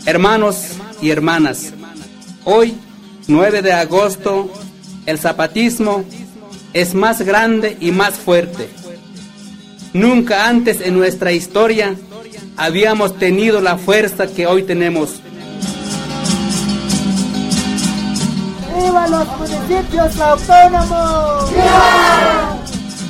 Hermanos y hermanas, hoy, 9 de agosto, el zapatismo es más grande y más fuerte. Nunca antes en nuestra historia habíamos tenido la fuerza que hoy tenemos. ¡Viva los municipios autónomos! ¡Viva!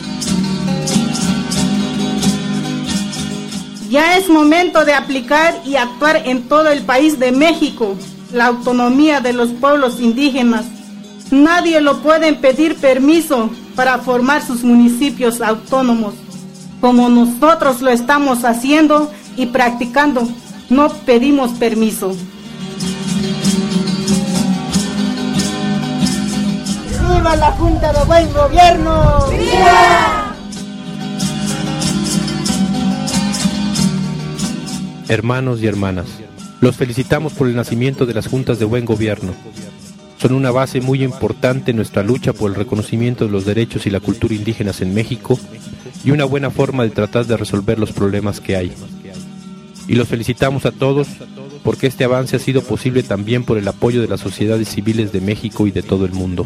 Ya es momento de aplicar y actuar en todo el país de México la autonomía de los pueblos indígenas. Nadie lo puede pedir permiso para formar sus municipios autónomos, como nosotros lo estamos haciendo y practicando. No pedimos permiso. ¡Viva la Junta de Buen Gobierno! ¡Viva! Hermanos y hermanas, los felicitamos por el nacimiento de las Juntas de Buen Gobierno. Son una base muy importante en nuestra lucha por el reconocimiento de los derechos y la cultura indígenas en México y una buena forma de tratar de resolver los problemas que hay. Y los felicitamos a todos porque este avance ha sido posible también por el apoyo de las sociedades civiles de México y de todo el mundo.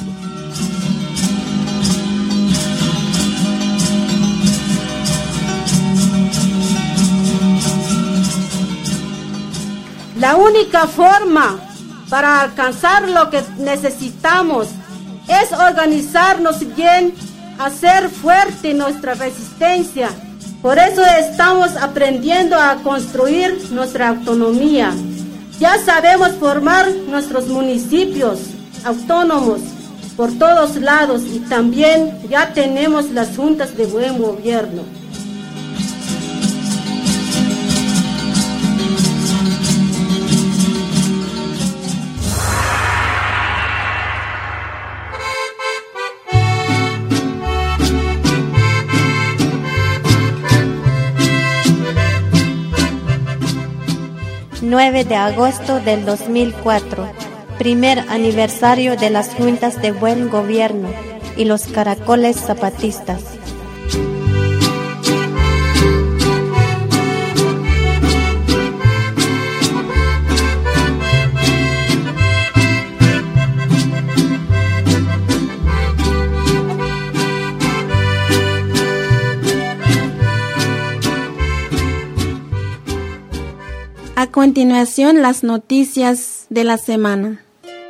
La única forma para alcanzar lo que necesitamos es organizarnos bien, hacer fuerte nuestra resistencia. Por eso estamos aprendiendo a construir nuestra autonomía. Ya sabemos formar nuestros municipios autónomos por todos lados y también ya tenemos las juntas de buen gobierno. ...9 de agosto del 2004... primer aniversario de las Juntas de Buen Gobierno y los caracoles zapatistas. A continuación, las noticias de la semana.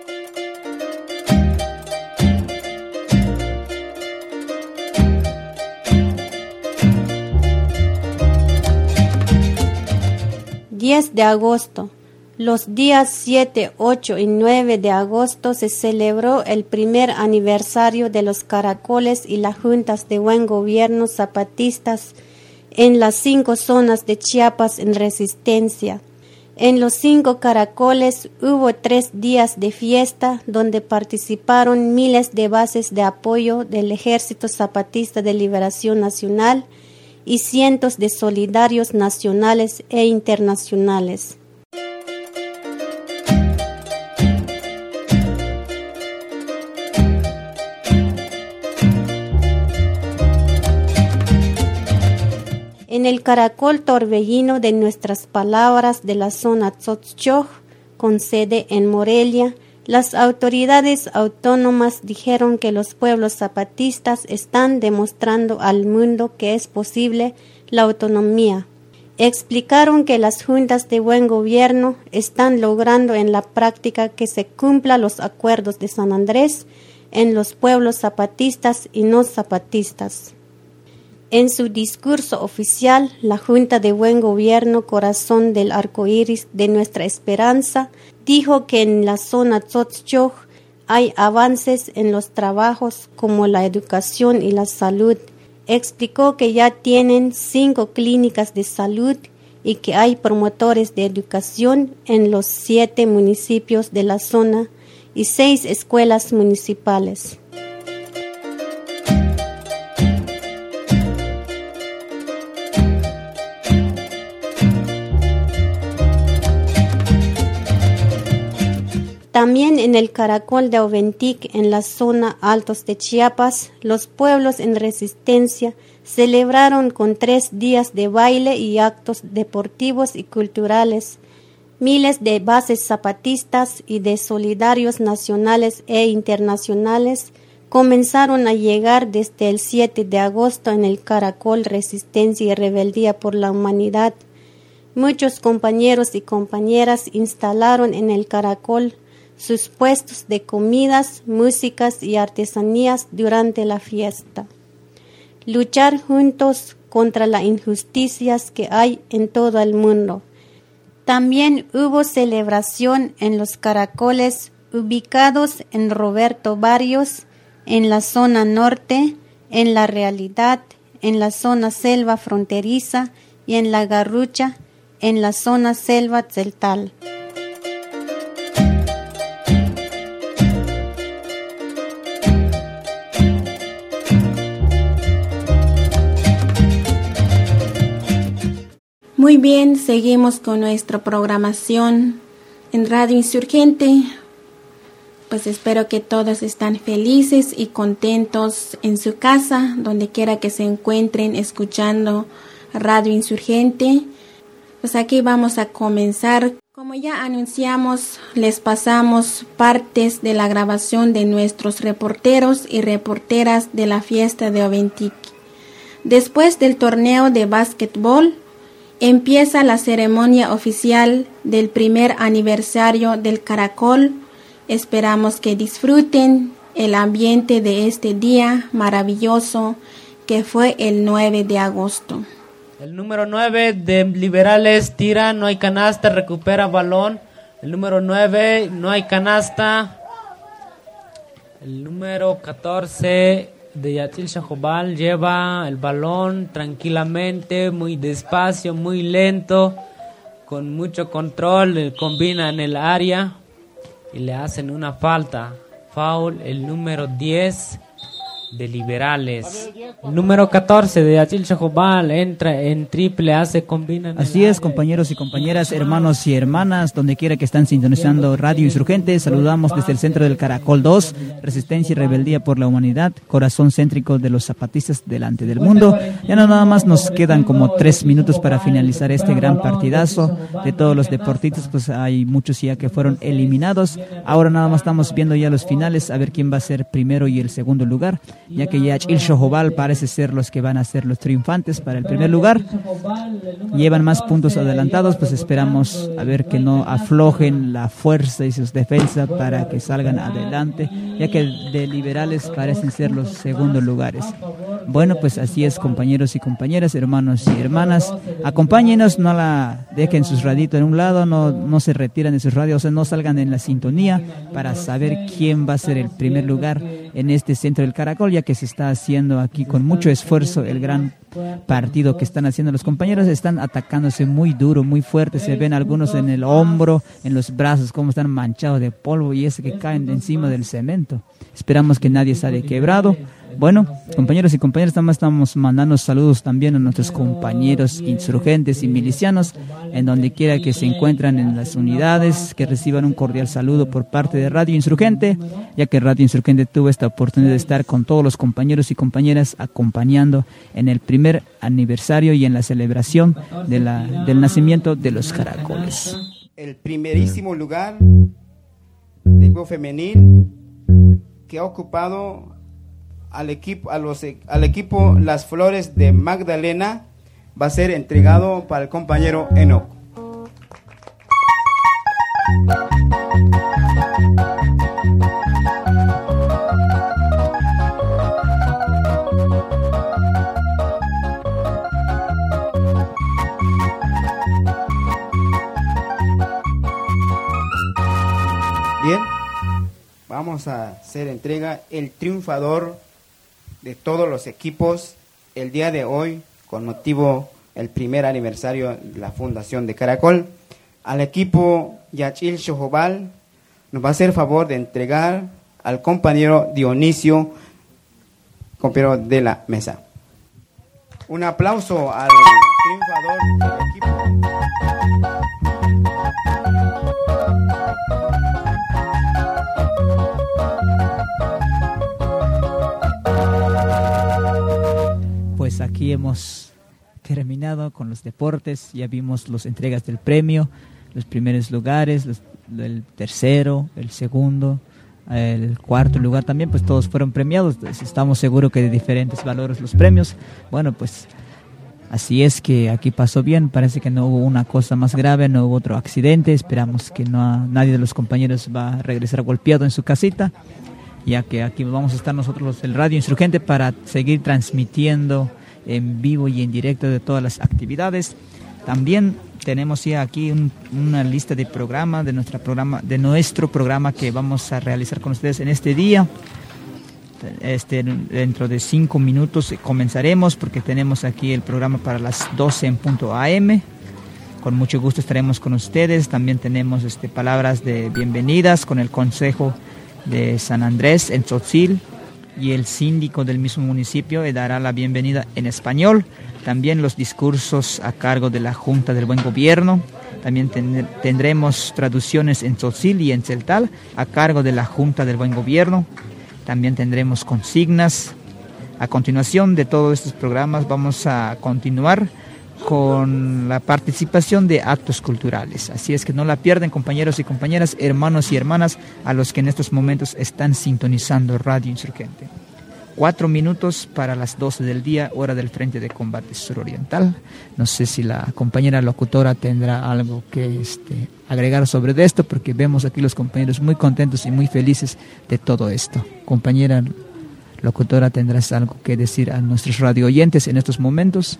...10 de agosto... Los días 7, 8 y 9 de agosto se celebró el primer aniversario de los caracoles y las juntas de buen gobierno zapatistas en las 5 zonas de Chiapas en resistencia. En los 5 caracoles hubo 3 días de fiesta donde participaron miles de bases de apoyo del Ejército Zapatista de Liberación Nacional y cientos de solidarios nacionales e internacionales. En el caracol torbellino de nuestras palabras de la zona Tzotzchoj, con sede en Morelia, las autoridades autónomas dijeron que los pueblos zapatistas están demostrando al mundo que es posible la autonomía. Explicaron que las juntas de buen gobierno están logrando en la práctica que se cumplan los acuerdos de San Andrés en los pueblos zapatistas y no zapatistas. En su discurso oficial, la Junta de Buen Gobierno Corazón del Arcoíris de Nuestra Esperanza dijo que en la zona Tzotzchoj hay avances en los trabajos como la educación y la salud. Explicó que ya tienen 5 clínicas de salud y que hay promotores de educación en los 7 municipios de la zona y 6 escuelas municipales. También en el caracol de Oventic, en la zona Altos de Chiapas, los pueblos en resistencia celebraron con 3 días de baile y actos deportivos y culturales. Miles de bases zapatistas y de solidarios nacionales e internacionales comenzaron a llegar desde el 7 de agosto en el Caracol Resistencia y Rebeldía por la Humanidad. Muchos compañeros y compañeras instalaron en el Caracol sus puestos de comidas, músicas y artesanías durante la fiesta. Luchar juntos contra las injusticias que hay en todo el mundo. También hubo celebración en los caracoles ubicados en Roberto Barrios, en la zona norte, en La Realidad, en la zona selva fronteriza y en La Garrucha, en la zona selva tzeltal. Muy bien, seguimos con nuestra programación en Radio Insurgente. Pues espero que todos están felices y contentos en su casa, donde quiera que se encuentren escuchando Radio Insurgente. Pues aquí vamos a comenzar. Como ya anunciamos, les pasamos partes de la grabación de nuestros reporteros y reporteras de la fiesta de Oventic. Después del torneo de básquetbol, empieza la ceremonia oficial del primer aniversario del Caracol. Esperamos que disfruten el ambiente de este día maravilloso que fue el 9 de agosto. El número 9 de Liberales tira, no hay canasta, recupera balón. El número 9, no hay canasta. El número 14 de Yachil Shahobal lleva el balón tranquilamente, muy despacio, muy lento, con mucho control, combina en el área y le hacen una falta. Foul, el número 10 de Liberales. El número 14 de Yachil Shahobal entra en triple, combina. Así es, compañeros y compañeras, hermanos y hermanas, donde quiera que están sintonizando Radio Insurgente, saludamos desde el centro del Caracol 2, Resistencia y Rebeldía por la Humanidad, corazón céntrico de los zapatistas delante del mundo. Ya no nada más nos quedan como 3 minutos para finalizar este gran partidazo. De todos los deportistas, pues hay muchos ya que fueron eliminados. Ahora nada más estamos viendo ya los finales, a ver quién va a ser primero y el segundo lugar, ya que Yachil Shahobal parece ser los que van a ser los triunfantes para el primer lugar. Llevan más puntos adelantados, pues esperamos a ver que no aflojen la fuerza y sus defensas para que salgan adelante, ya que de Liberales parecen ser los segundos lugares. Bueno, pues así es, compañeros y compañeras, hermanos y hermanas, acompáñenos, no la dejen sus raditos en un lado, no se retiran de sus radios, o sea, no salgan en la sintonía para saber quién va a ser el primer lugar en este centro del Caracol, ya que se está haciendo aquí con mucho esfuerzo el gran partido que están haciendo los compañeros. Están atacándose muy duro, muy fuerte, se ven algunos en el hombro, en los brazos, como están manchados de polvo y ese que caen encima del cemento. Esperamos que nadie sale quebrado. Bueno, compañeros y compañeras, estamos mandando saludos también a nuestros compañeros insurgentes y milicianos, en donde quiera que se encuentran en las unidades, que reciban un cordial saludo por parte de Radio Insurgente, ya que Radio Insurgente tuvo esta oportunidad de estar con todos los compañeros y compañeras acompañando en el primer aniversario y en la celebración de del nacimiento de los caracoles. El primerísimo lugar de equipo femenil que ha ocupado al equipo Las Flores de Magdalena va a ser entregado para el compañero Enoch. Bien, vamos a hacer entrega el triunfador de todos los equipos el día de hoy, con motivo el primer aniversario de la Fundación de Caracol. Al equipo Yachil Shahobal nos va a hacer favor de entregar al compañero Dionisio, compañero de la mesa. Un aplauso al triunfador del equipo. Pues aquí hemos terminado con los deportes, ya vimos las entregas del premio, los primeros lugares, el tercero, el segundo, el cuarto lugar también, pues todos fueron premiados. Entonces, estamos seguros que de diferentes valores los premios. Bueno, pues así es que aquí pasó bien, parece que no hubo una cosa más grave, no hubo otro accidente. Esperamos que nadie de los compañeros va a regresar golpeado en su casita, ya que aquí vamos a estar nosotros, el Radio Insurgente, para seguir transmitiendo en vivo y en directo de todas las actividades. También tenemos ya aquí una lista de programas de nuestro programa que vamos a realizar con ustedes en este día. Dentro de 5 minutos comenzaremos, porque tenemos aquí el programa para las 12 en punto AM. Con mucho gusto estaremos con ustedes. También tenemos palabras de bienvenidas con el Consejo de San Andrés en Tzotzil, y el síndico del mismo municipio dará la bienvenida en español. También los discursos a cargo de la Junta del Buen Gobierno. También tendremos traducciones en Tzotzil y en Tzeltal a cargo de la Junta del Buen Gobierno. También tendremos consignas. A continuación de todos estos programas vamos a continuar con la participación de actos culturales. Así es que no la pierden, compañeros y compañeras, hermanos y hermanas, a los que en estos momentos están sintonizando Radio Insurgente. 4 minutos para las 12 del día, hora del Frente de Combate Suroriental. No sé si la compañera locutora tendrá algo que agregar sobre esto, porque vemos aquí los compañeros muy contentos y muy felices de todo esto. Compañera locutora, ¿tendrás algo que decir a nuestros radio oyentes en estos momentos?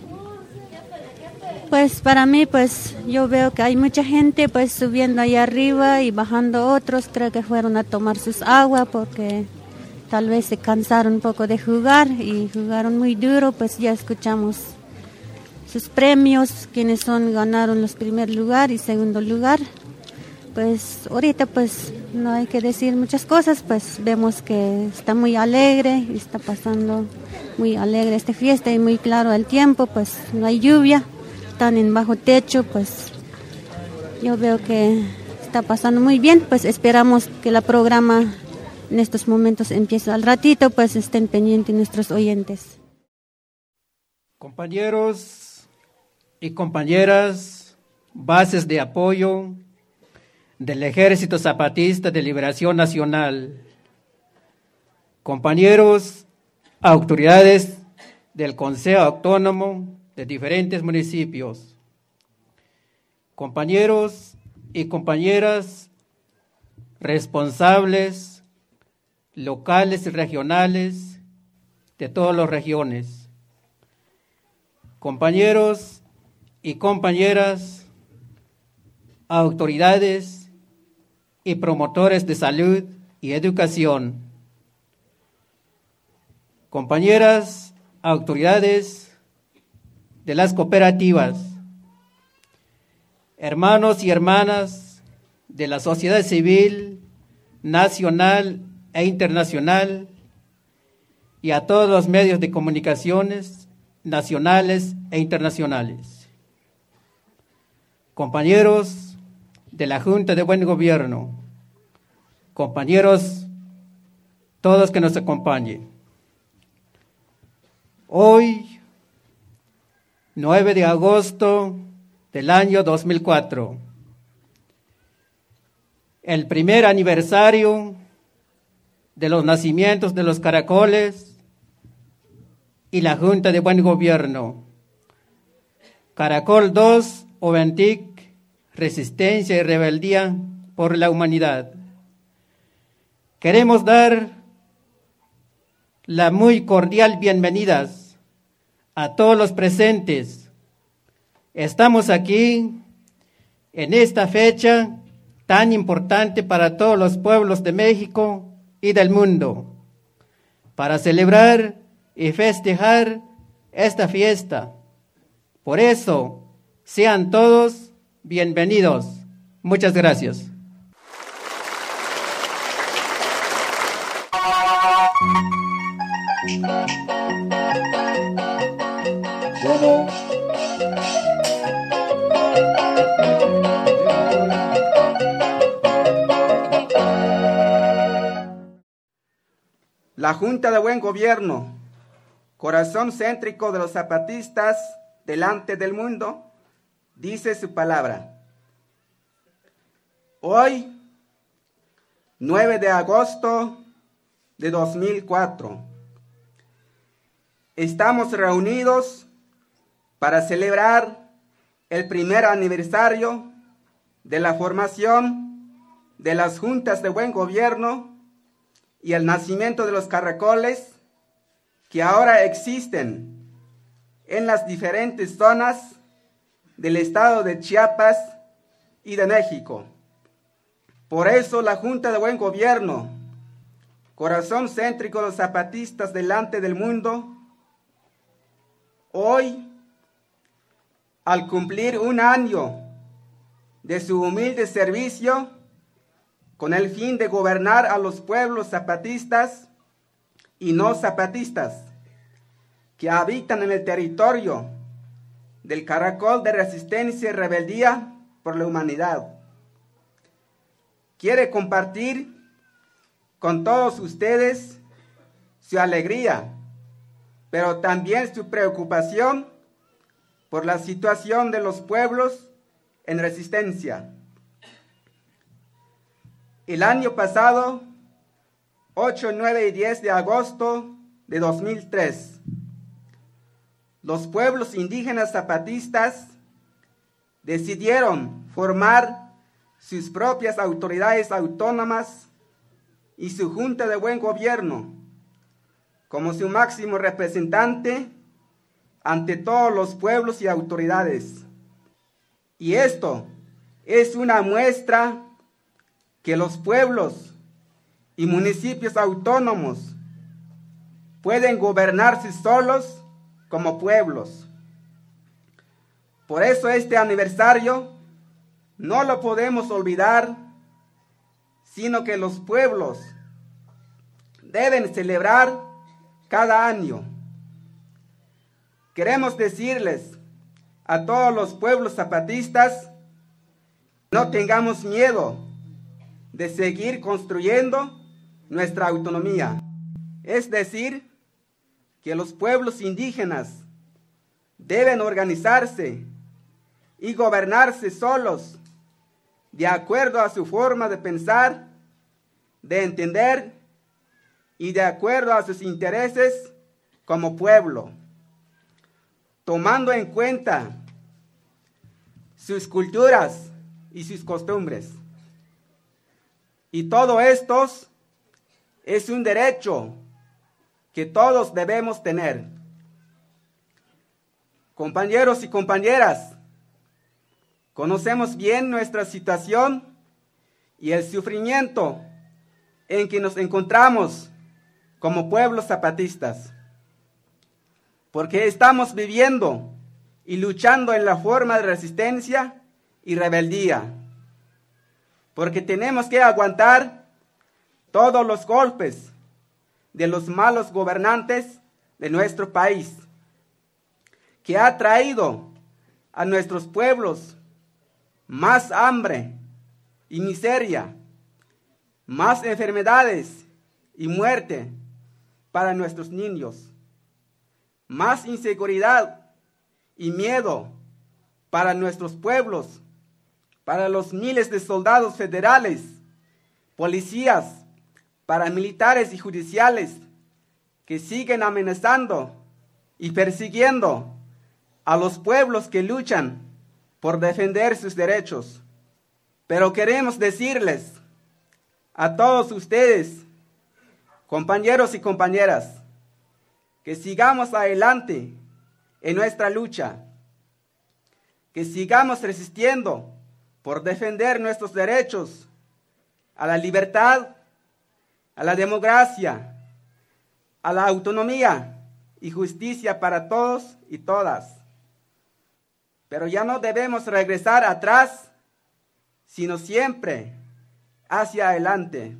Pues para mí, pues yo veo que hay mucha gente pues subiendo ahí arriba y bajando otros. Creo que fueron a tomar sus aguas porque tal vez se cansaron un poco de jugar y jugaron muy duro. Pues ya escuchamos sus premios, quienes ganaron los primer lugar y segundo lugar. Pues ahorita pues no hay que decir muchas cosas, pues vemos que está muy alegre, está pasando muy alegre esta fiesta y muy claro el tiempo, pues no hay lluvia. Están en bajo techo, pues yo veo que está pasando muy bien. Pues esperamos que el programa en estos momentos empiece al ratito, pues estén pendientes nuestros oyentes. Compañeros y compañeras, bases de apoyo del Ejército Zapatista de Liberación Nacional, compañeros, autoridades del Consejo Autónomo de diferentes municipios, compañeros y compañeras responsables locales y regionales de todas las regiones, compañeros y compañeras, autoridades y promotores de salud y educación, compañeras, autoridades de las cooperativas, hermanos y hermanas de la sociedad civil nacional e internacional, y a todos los medios de comunicaciones nacionales e internacionales. Compañeros de la Junta de Buen Gobierno, compañeros todos que nos acompañen. Hoy, 9 de agosto del año 2004, el primer aniversario de los nacimientos de los caracoles y la Junta de Buen Gobierno. Caracol 2, Oventic, Resistencia y Rebeldía por la Humanidad. Queremos dar la muy cordial bienvenida a todos los presentes. Estamos aquí en esta fecha tan importante para todos los pueblos de México y del mundo, para celebrar y festejar esta fiesta. Por eso, sean todos bienvenidos. Muchas gracias. La Junta de Buen Gobierno, corazón céntrico de los zapatistas delante del mundo, dice su palabra. Hoy, 9 de agosto de 2004, estamos reunidos para celebrar el primer aniversario de la formación de las juntas de buen gobierno y el nacimiento de los caracoles que ahora existen en las diferentes zonas del estado de Chiapas y de México. Por eso la Junta de Buen Gobierno, corazón céntrico de los zapatistas delante del mundo, hoy, al cumplir un año de su humilde servicio, con el fin de gobernar a los pueblos zapatistas y no zapatistas que habitan en el territorio del caracol de resistencia y rebeldía por la humanidad, quiere compartir con todos ustedes su alegría, pero también su preocupación por la situación de los pueblos en resistencia. El año pasado, 8, 9 y 10 de agosto de 2003, los pueblos indígenas zapatistas decidieron formar sus propias autoridades autónomas y su Junta de Buen Gobierno como su máximo representante ante todos los pueblos y autoridades. Y esto es una muestra que los pueblos y municipios autónomos pueden gobernarse solos como pueblos. Por eso este aniversario no lo podemos olvidar, sino que los pueblos deben celebrar cada año. Queremos decirles a todos los pueblos zapatistas, no tengamos miedo de seguir construyendo nuestra autonomía. Es decir, que los pueblos indígenas deben organizarse y gobernarse solos, de acuerdo a su forma de pensar, de entender y de acuerdo a sus intereses como pueblo, tomando en cuenta sus culturas y sus costumbres. Y todo esto es un derecho que todos debemos tener. Compañeros y compañeras, conocemos bien nuestra situación y el sufrimiento en que nos encontramos como pueblos zapatistas, porque estamos viviendo y luchando en la forma de resistencia y rebeldía, porque tenemos que aguantar todos los golpes de los malos gobernantes de nuestro país, que ha traído a nuestros pueblos más hambre y miseria, más enfermedades y muerte para nuestros niños, más inseguridad y miedo para nuestros pueblos, para los miles de soldados federales, policías, paramilitares y judiciales que siguen amenazando y persiguiendo a los pueblos que luchan por defender sus derechos. Pero queremos decirles a todos ustedes, compañeros y compañeras, que sigamos adelante en nuestra lucha, que sigamos resistiendo por defender nuestros derechos a la libertad, a la democracia, a la autonomía y justicia para todos y todas. Pero ya no debemos regresar atrás, sino siempre hacia adelante.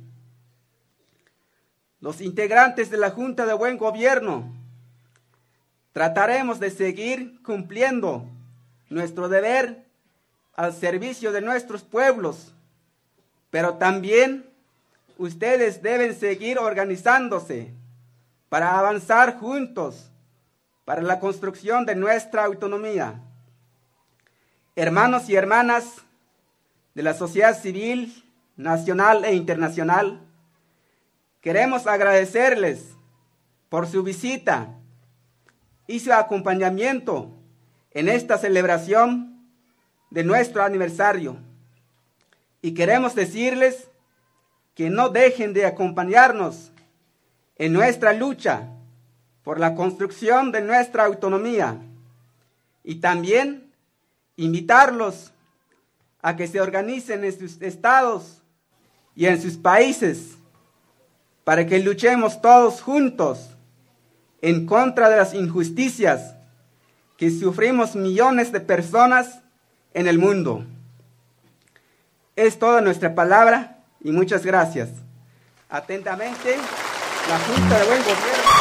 Los integrantes de la Junta de Buen Gobierno trataremos de seguir cumpliendo nuestro deber al servicio de nuestros pueblos, pero también ustedes deben seguir organizándose para avanzar juntos para la construcción de nuestra autonomía. Hermanos y hermanas, de la sociedad civil nacional e internacional, queremos agradecerles por su visita y su acompañamiento en esta celebración de nuestro aniversario. Y queremos decirles que no dejen de acompañarnos en nuestra lucha por la construcción de nuestra autonomía, y también invitarlos a que se organicen en sus estados y en sus países para que luchemos todos juntos en contra de las injusticias que sufrimos millones de personas en el mundo. Es toda nuestra palabra y muchas gracias. Atentamente, la Junta de Buen Gobierno.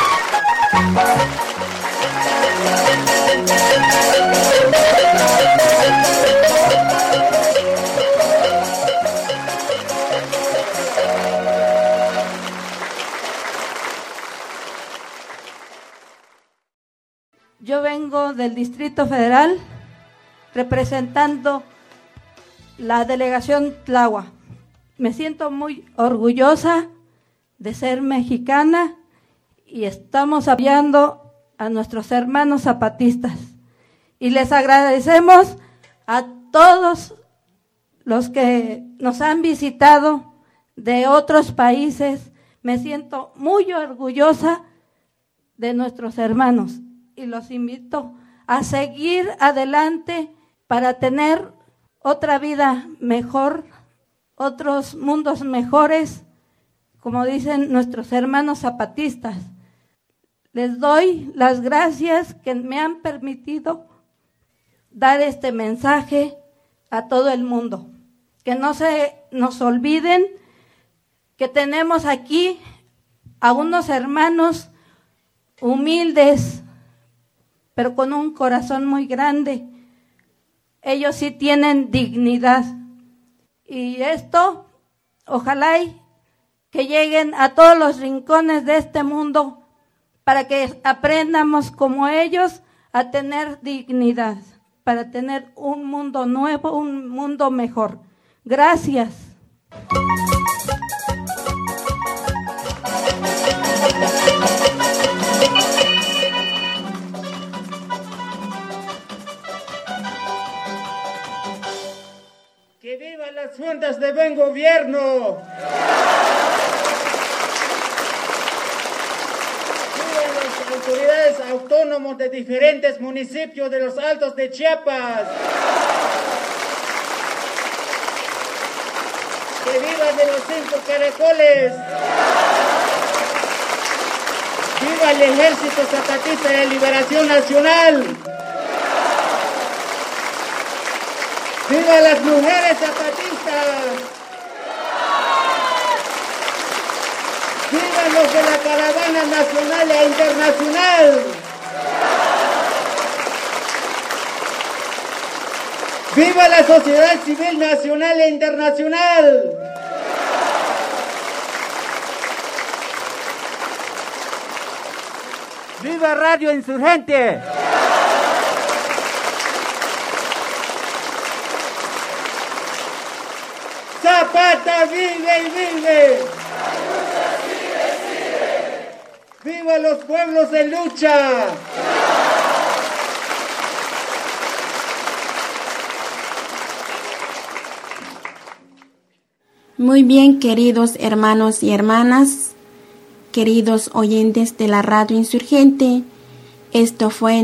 Yo vengo del Distrito Federal representando la delegación Tláhuac. Me siento muy orgullosa de ser mexicana y estamos apoyando a nuestros hermanos zapatistas. Y les agradecemos a todos los que nos han visitado de otros países. Me siento muy orgullosa de nuestros hermanos y los invito a seguir adelante para tener otra vida mejor, otros mundos mejores, como dicen nuestros hermanos zapatistas. Les doy las gracias que me han permitido dar este mensaje a todo el mundo. Que no se nos olviden que tenemos aquí a unos hermanos humildes, pero con un corazón muy grande. Ellos sí tienen dignidad. Y esto, ojalá que lleguen a todos los rincones de este mundo para que aprendamos como ellos a tener dignidad, para tener un mundo nuevo, un mundo mejor. Gracias. ¡Que vivan las juntas de buen gobierno! ¡Vivan las autoridades autónomas de diferentes municipios de los Altos de Chiapas! ¡Que vivan de los 5 caracoles! ¡Viva el Ejército Zapatista de Liberación Nacional! ¡Viva las mujeres zapatistas! ¡Viva los de la caravana nacional e internacional! ¡Viva la sociedad civil nacional e internacional! ¡Viva Radio Insurgente! ¡Zapata vive y vive! ¡Viva los pueblos en lucha! Muy bien, queridos hermanos y hermanas, queridos oyentes de la Radio Insurgente, esto fue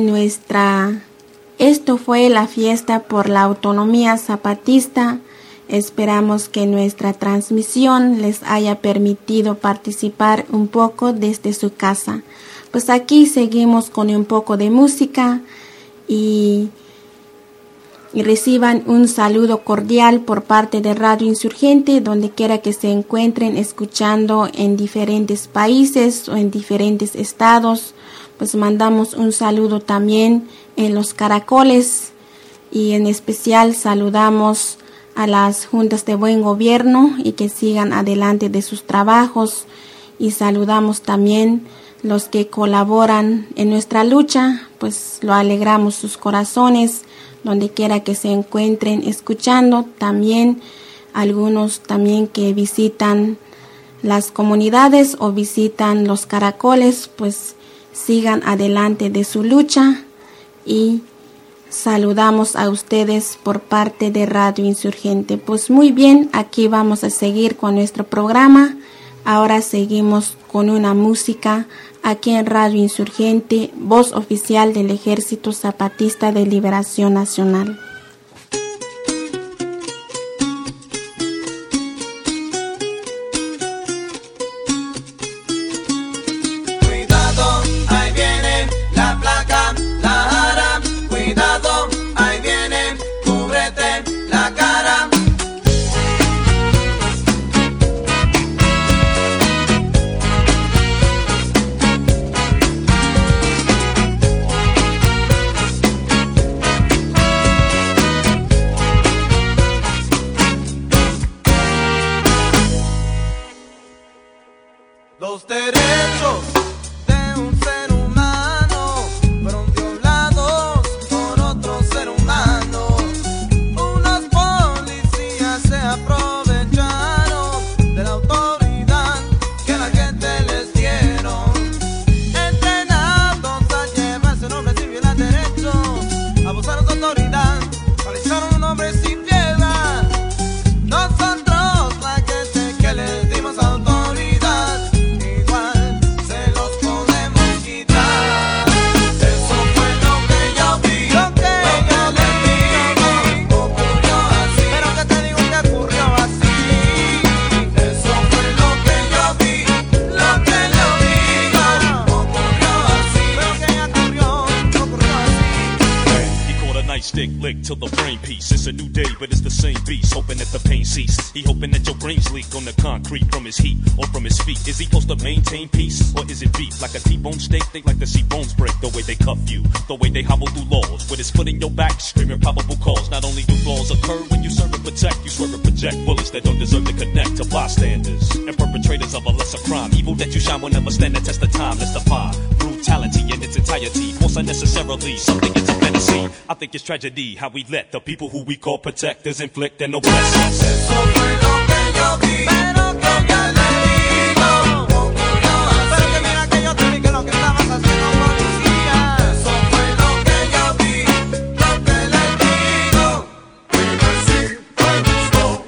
la fiesta por la autonomía zapatista. Esperamos que nuestra transmisión les haya permitido participar un poco desde su casa. Pues aquí seguimos con un poco de música y reciban un saludo cordial por parte de Radio Insurgente, donde quiera que se encuentren escuchando en diferentes países o en diferentes estados. Pues mandamos un saludo también en los caracoles y en especial saludamos a las juntas de buen gobierno y que sigan adelante de sus trabajos, y saludamos también los que colaboran en nuestra lucha, pues lo alegramos sus corazones, donde quiera que se encuentren escuchando. También algunos también que visitan las comunidades o visitan los caracoles, pues sigan adelante de su lucha, y saludamos a ustedes por parte de Radio Insurgente. Pues muy bien, aquí vamos a seguir con nuestro programa. Ahora seguimos con una música aquí en Radio Insurgente, voz oficial del Ejército Zapatista de Liberación Nacional. Cuidado, ahí viene la placa, la ara. Cuidado, ahí viene, cúbrete la cara. Los derechos de un ser humano fueron violados por otro ser humano. Unos policías se aprovecharon de la autoridad que la gente les dieron, entrenados a llevarse un hombre sin violar derechos, abusaron de autoridad, paralizaron un hombre sin piedad. Nosotros, la gente que les dimos autoridad, stick lick till the brain piece. It's a new day, but it's the same beast. Hoping that the pain ceases. He hoping that your brains leak on the concrete from his heat or from his feet. Is he supposed to maintain peace, or is it beef? Like a T-bone steak, they like to see bones break. The way they cuff you, the way they hobble through laws, with his foot in your back, screaming probable cause. Not only do flaws occur when you serve and protect, you swerve and project bullets that don't deserve to connect to bystanders and perpetrators of a lesser crime. Evil that you shine will never stand the test of time. Let's defy brutality in its entirety. Force unnecessarily, something it's a fantasy. I think it's tragedy how we let the people who we call protectors inflict and oppress us. Eso fue lo que yo vi, pero que ya le digo, ocurrió así. Pero que mira que yo te vi que lo que estabas haciendo, policía. Eso fue lo que yo vi, lo que le digo. Así me gustó.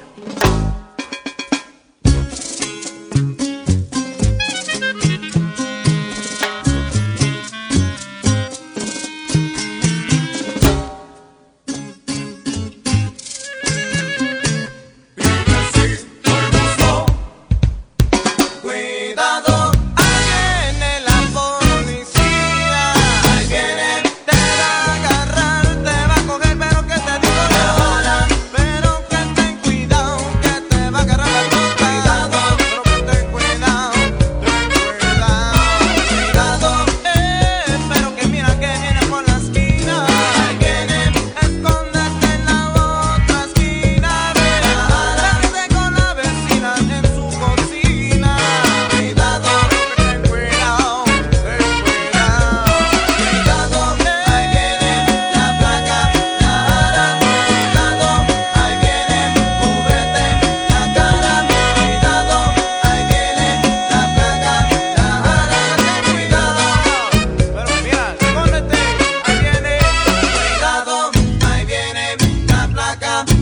Acá.